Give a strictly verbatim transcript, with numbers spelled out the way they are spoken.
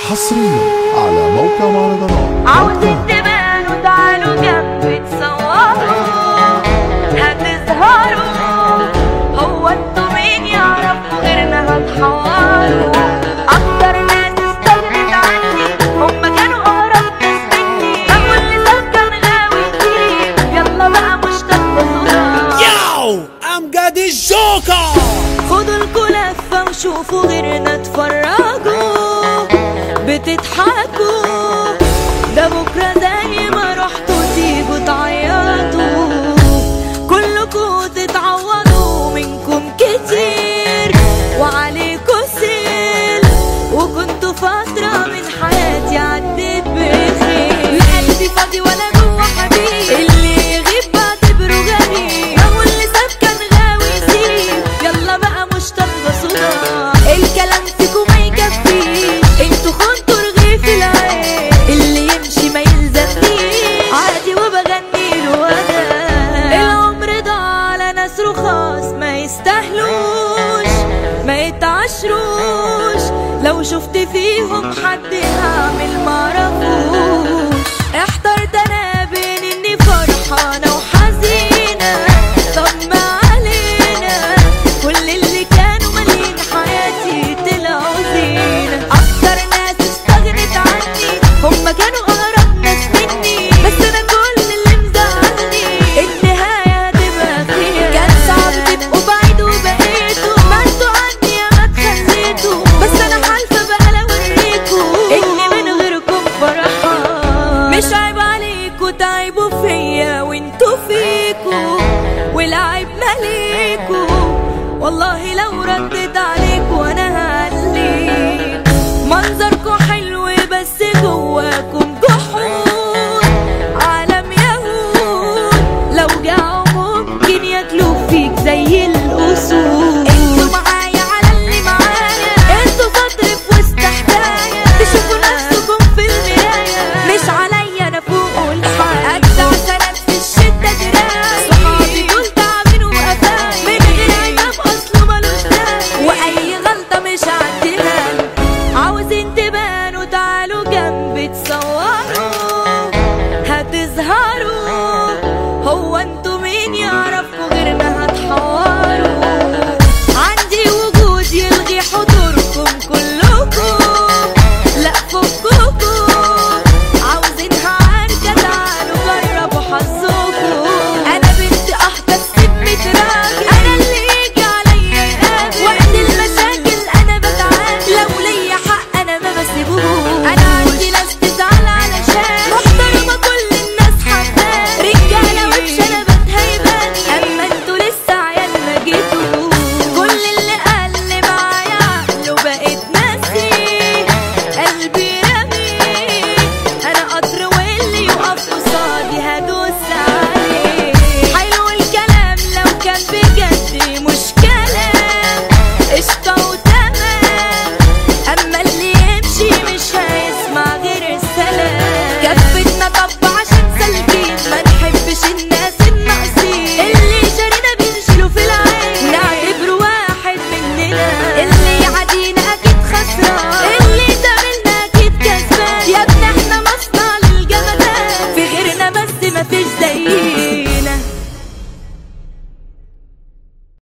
حصريا على موقع مهرجانات. عاوزين تبانوا تعالوا جنبي تصوروا هتظهروا، هو انتوا مين يعرفوا غيرنا هتحوروا. اكتر ناس استغنت عني هم كانوا اقرب ناس مني، كل لسان كان غاوي كتير يلا بقى مش تنبسطوا. ياو امجد الجوكر، خدوا لكوا لفة وشوفوا غيرنا اتفرجوا بتضحكوا، ده بكرة زي ما رحتوا تيجوا تعيطوا، كلكوا تتعوضوا منكم كتير وعليكوا سيل، وكنتوا فترة من حياتي عدت بخير. لا قلبي فاضي ولا جوا حبيب، اللي يغيب بعتبره غريب، لو اللي ساب كان غاوي يسيب يلا بقى مش تنبسطوا. الكلام فيكوا ما يكفيش، انتوا خنتوا رغيف العين، اللي يمشي ما يلزمنيش عادي وبغني له انا. العمر ضاع على ناس رخاص ما يستاهلوش ما يتعشروش، لو شفت فيهم حد هعمل معرفوش. احترت انا بين اني فرحانة